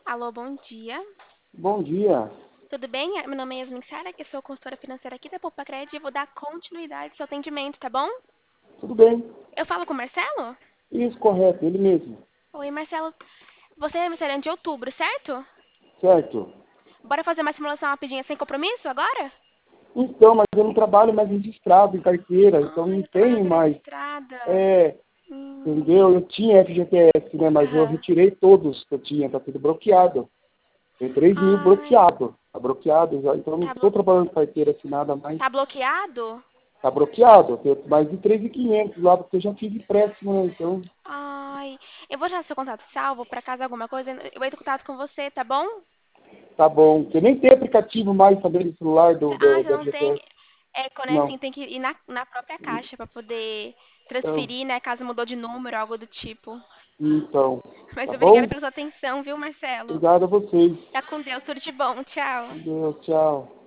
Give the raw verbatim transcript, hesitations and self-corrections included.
Alô, bom dia. Bom dia. Tudo bem? Meu nome é Yasmin Sara, que sou consultora financeira aqui da Poupa Crédito e vou dar continuidade ao seu atendimento, tá bom? Tudo bem? Eu falo com o Marcelo? Isso, correto, ele mesmo. Oi, Marcelo. Você é aniversariante de outubro, certo? Certo. Bora fazer uma simulação rapidinha sem compromisso agora? Então, mas eu não trabalho mais registrado em carteira, então Ai, não eu tô na tenho carteira mais. registrada. É, Hum, entendeu? Eu tinha F G T S, né? Mas eu aham. retirei todos que eu tinha, tá tudo bloqueado. Tem três mil Ai, bloqueado. Tá bloqueado já, então eu não tá, blo estou trabalhando com carteira assinada mais. tá bloqueado? Tá bloqueado. Eu tenho mais de três mil e quinhentos lá, porque eu já fiz empréstimo, né? Então, Ai, eu vou deixar seu contato salvo pra caso alguma coisa, eu entro em contato com você, tá bom? tá bom. Porque nem tem aplicativo mais também no celular do, Ah, do, você do não tem. F G T S. É, quando é assim, Não. tem que ir na, na própria caixa pra poder Então, transferir, né? Caso mudou de número, algo do tipo. então, Mas tá obrigada bom? pela sua atenção, viu, Marcelo? Obrigado a vocês. Tá com Deus, tudo de bom. Tchau. Deus, tchau.